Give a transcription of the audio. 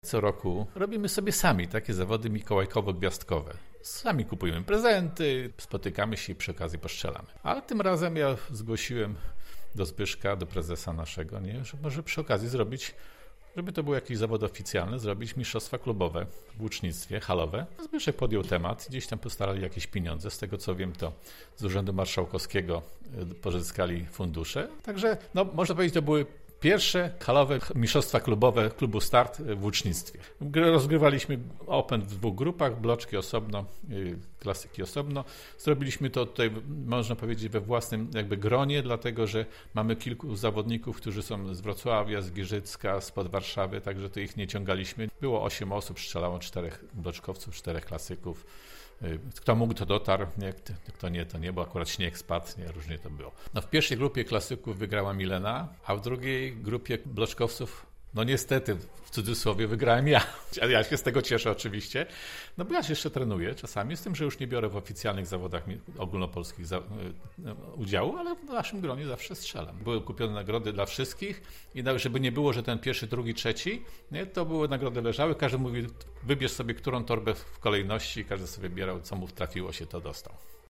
co roku robimy sobie sami takie zawody mikołajkowo-gwiazdkowe. Sami kupujemy prezenty, spotykamy się i przy okazji postrzelamy. Ale tym razem ja zgłosiłem do Zbyszka, do prezesa naszego, że może przy okazji zrobić, żeby to był jakiś zawód oficjalny, zrobić mistrzostwa klubowe w łucznictwie, halowe. Zbyszek podjął temat, gdzieś tam postarali jakieś pieniądze. Z tego co wiem, to z Urzędu Marszałkowskiego pozyskali fundusze. Także można powiedzieć, to były pierwsze halowe mistrzostwa klubowe klubu Start w łucznictwie. Rozgrywaliśmy Open w 2 grupach, bloczki osobno, klasyki osobno. Zrobiliśmy to tutaj, można powiedzieć, we własnym gronie, dlatego że mamy kilku zawodników, którzy są z Wrocławia, z Giżycka, spod Warszawy, także to ich nie ciągaliśmy. Było 8 osób, strzelało 4 bloczkowców, 4 klasyków. Kto mógł, to dotarł, kto nie, to nie, bo akurat śnieg spadł, różnie to było. W pierwszej grupie klasyków wygrała Milena, a w drugiej grupie bloczkowców, niestety, w cudzysłowie, wygrałem ja. Ale ja się z tego cieszę oczywiście, bo ja się jeszcze trenuję czasami, z tym, że już nie biorę w oficjalnych zawodach ogólnopolskich udziału, ale w naszym gronie zawsze strzelam. Były kupione nagrody dla wszystkich i żeby nie było, że ten pierwszy, drugi, trzeci, to były nagrody leżały, każdy mówił, wybierz sobie którą torbę w kolejności, każdy sobie wybierał, co mu trafiło się, to dostał.